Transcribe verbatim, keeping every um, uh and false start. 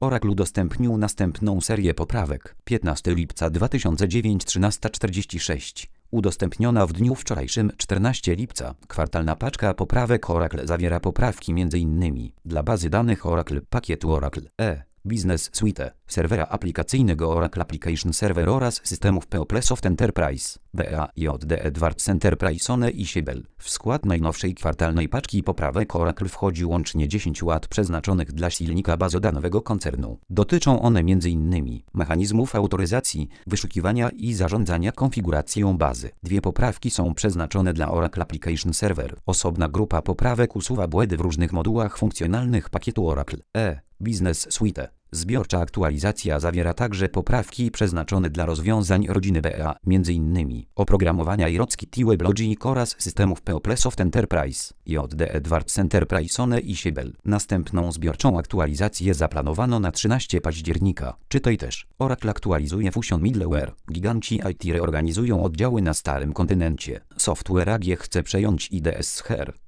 Oracle udostępnił następną serię poprawek. piętnastego lipca dwa tysiące dziewięć, trzynaście czterdzieści sześć. Udostępniona w dniu wczorajszym czternastego lipca. Kwartalna paczka poprawek Oracle zawiera poprawki m.in. dla bazy danych Oracle, pakietu Oracle E, Business Suite, serwera aplikacyjnego Oracle Application Server oraz systemów PoPleSoft Enterprise, B A J D Edwards Enterprise One i Siebel. W skład najnowszej kwartalnej paczki poprawek Oracle wchodzi łącznie dziesięć łat przeznaczonych dla silnika bazodanowego koncernu. Dotyczą one m.in. mechanizmów autoryzacji, wyszukiwania i zarządzania konfiguracją bazy. Dwie poprawki są przeznaczone dla Oracle Application Server. Osobna grupa poprawek usuwa błędy w różnych modułach funkcjonalnych pakietu Oracle E, Business Suite. Zbiorcza aktualizacja zawiera także poprawki przeznaczone dla rozwiązań rodziny B A, m.in. oprogramowania Irockety WebLogic oraz systemów PoPleSoft Enterprise, J D Edwards Enterprise One i Siebel. Następną zbiorczą aktualizację zaplanowano na trzynastego października. Czytaj też. Oracle aktualizuje Fusion Middleware. Giganci I T reorganizują oddziały na starym kontynencie. Software A G chce przejąć I D S z H E R.